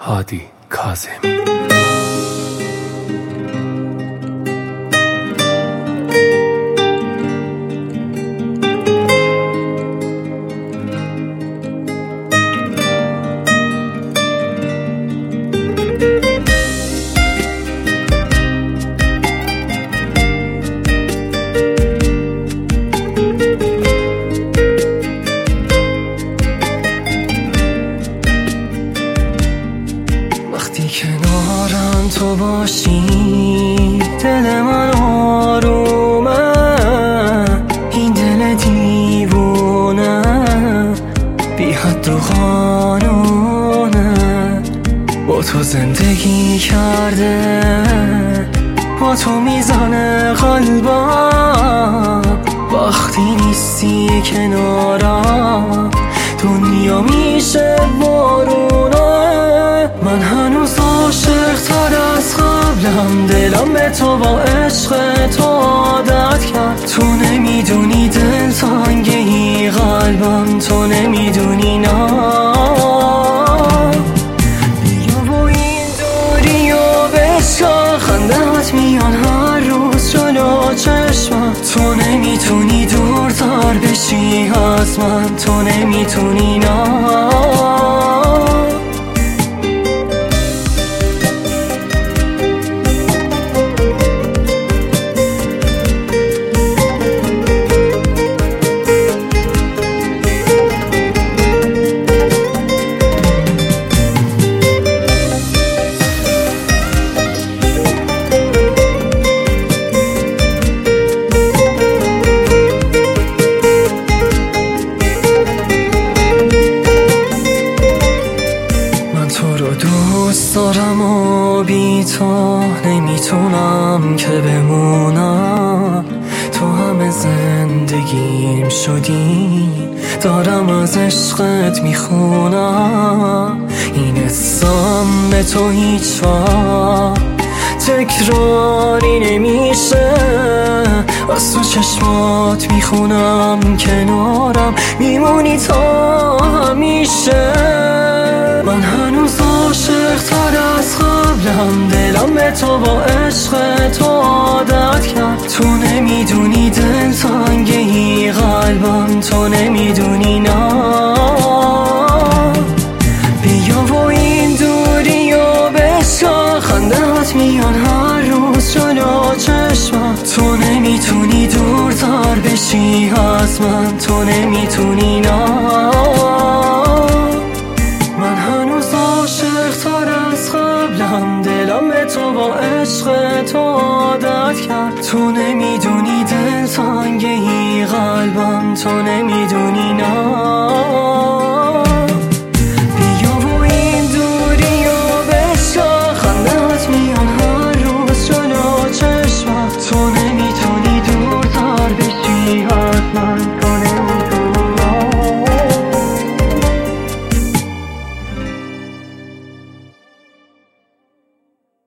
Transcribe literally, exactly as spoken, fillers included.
هادی کاظمی. وقتی کنارم تو باشی دل من آرومه، این دل دیوونه بی حد و قانونه، با تو زندگی کرده، با تو میزنه قلبم. وقتی نیستی کنارم دنیا میشه بارونه. من هنوز عاشق تر از قبلم، دلم به تو با عشق تو عادت کرد. تو نمیدونی دل تنگه ای قلبم، تو نمیدونی نه. بیا و این دوری و بشکن، خنده‌ات میان هر روز جلو چشمم. تو نمیتونی دورتر بشی از من، تو نمیتونی نه. دوست دارم و بی تو نمیتونم که بمونم. تو همه زندگیم شدی، دارم از عشقت میخونم. این حسم به تو هیچ وقت تکراری نمیشه. از تو چشمات میخونم کنارم میمونی تا همیشه. من هنوز عاشق تر از قبلم، دلم به تو با عشق تو عادت کرد. تو نمیدونی دل تنگه ای قلبم، تو نمیدونی نه. بیا و این دوری و بشکن، خنده‌ات میان هر روز جلو چشمم. تو نمیتونی دورتر بشی از من، تو نمیتونی نه. دلم به تو با عشق تو عادت کرد. تو نمیدونی دل تنگه ای قلبم، تو نمیدونی